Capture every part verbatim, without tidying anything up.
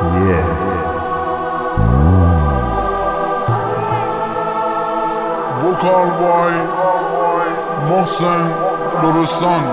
Yeah. Vocal boy Mohsen Nurustan.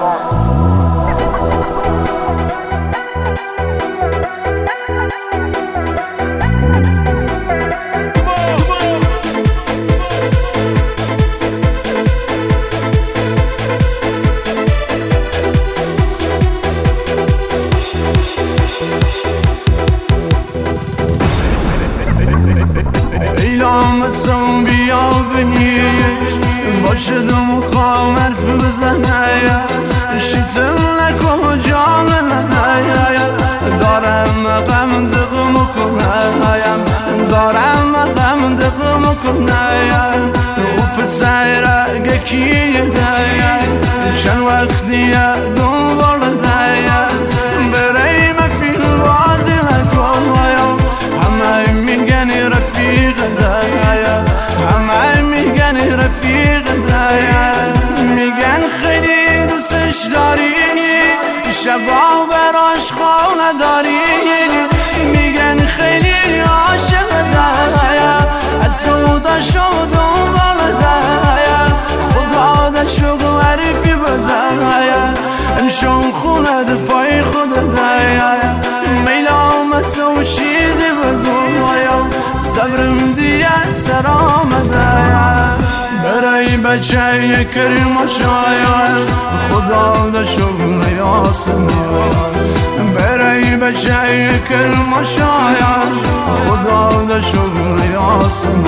لامسم بیا بنیش باشدم خوام حرف بزنه شیتم نکو جامنه دارم غم دقم کنم دارم غم دقم کنم و پسر گکیه دایم چند وقتی دنبال دایم برای مفیل بازی نکنم همه میگن رفیق دایم همه میگن رفیق دایم میگن خیلی دوستش داری شبا براش خانه داری میگن خیلی عاشق دایم از سودا شد دنبال دایم خدا دشوق عرفی بزایم امشون خونه در پای خود دایم میلام سو چیزی بگویم صبرم دیگه سرام زایم برای بچه کریم شاید خدا دا شغل یاسم برای بچه کریم شاید خدا دا شغل یاسم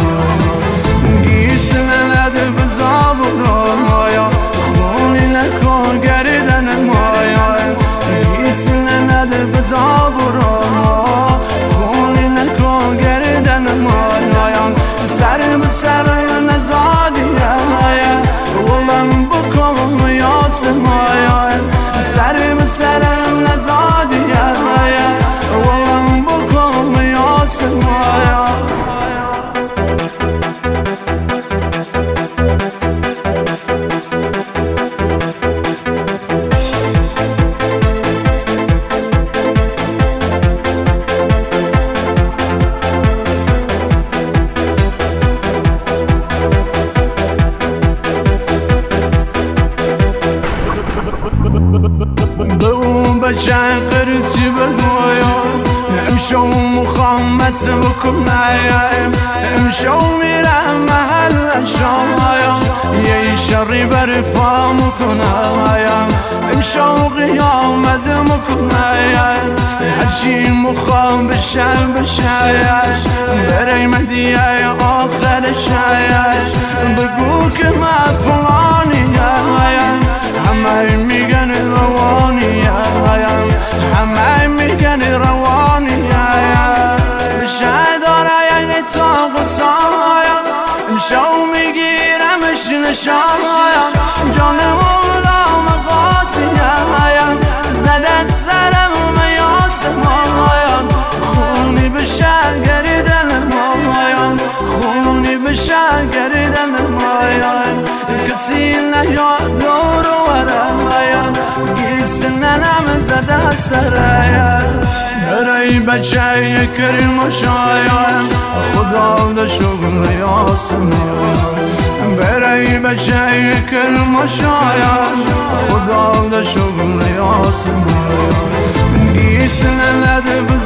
گیسن نده بزابون مایا خونی نکن گردن مایا گیسن نده بزابون مایا خونی نکن گردن مایا سر بسر نزادی ولم بکن یاسم سر بسر نزادی ولم بکن یاسم بچه قرطی بگویم امشو مخامس بکنم امشو میرم محل شایم یه شری بر پا مکنم امشو قیامت مکنم هرچی مخام بشم بشایش برای مدیه آخر شایش بگو که من فلانی همه میگن روانی همه میگن روانی بشه داره یه تا غصایا امشو میگیرمش نشایا جان مولا مقاطی زده سرم میاسم خونی بشه گریدن مایان خونی بشه گریدن مایان کسی نیاد دور ورایم گیسن نم زده سرایم برای بچه کریم شایم خدا دا شغل یاسم برای بچه کریم شایم خدا دا شغل یاسم گیسن نده